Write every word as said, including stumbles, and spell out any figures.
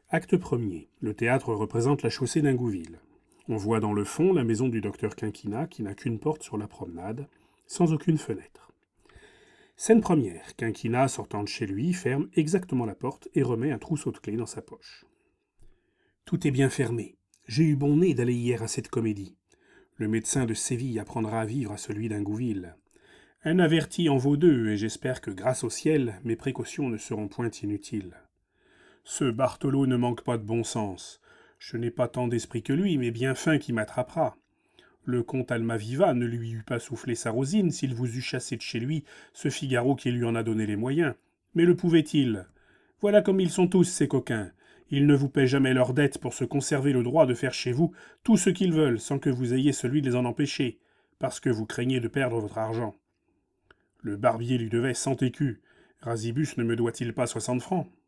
Acte premier. Le théâtre représente la chaussée d'Ingouville. On voit dans le fond la maison du docteur Quinquina qui n'a qu'une porte sur la promenade, sans aucune fenêtre. Scène première. Quinquina, sortant de chez lui, ferme exactement la porte et remet un trousseau de clés dans sa poche. Tout est bien fermé. J'ai eu bon nez d'aller hier à cette comédie. Le médecin de Séville apprendra à vivre à celui d'Ingouville. Un averti en vaut deux, et j'espère que, grâce au ciel, mes précautions ne seront point inutiles. Ce Bartholo ne manque pas de bon sens. Je n'ai pas tant d'esprit que lui, mais bien fin qui m'attrapera. Le comte Almaviva ne lui eût pas soufflé sa rosine s'il vous eût chassé de chez lui ce Figaro qui lui en a donné les moyens. Mais le pouvait-il? Voilà comme ils sont tous, ces coquins. Ils ne vous paient jamais leurs dettes pour se conserver le droit de faire chez vous tout ce qu'ils veulent sans que vous ayez celui de les en empêcher, parce que vous craignez de perdre votre argent. Le barbier lui devait cent écus. Rasibus ne me doit-il pas soixante francs?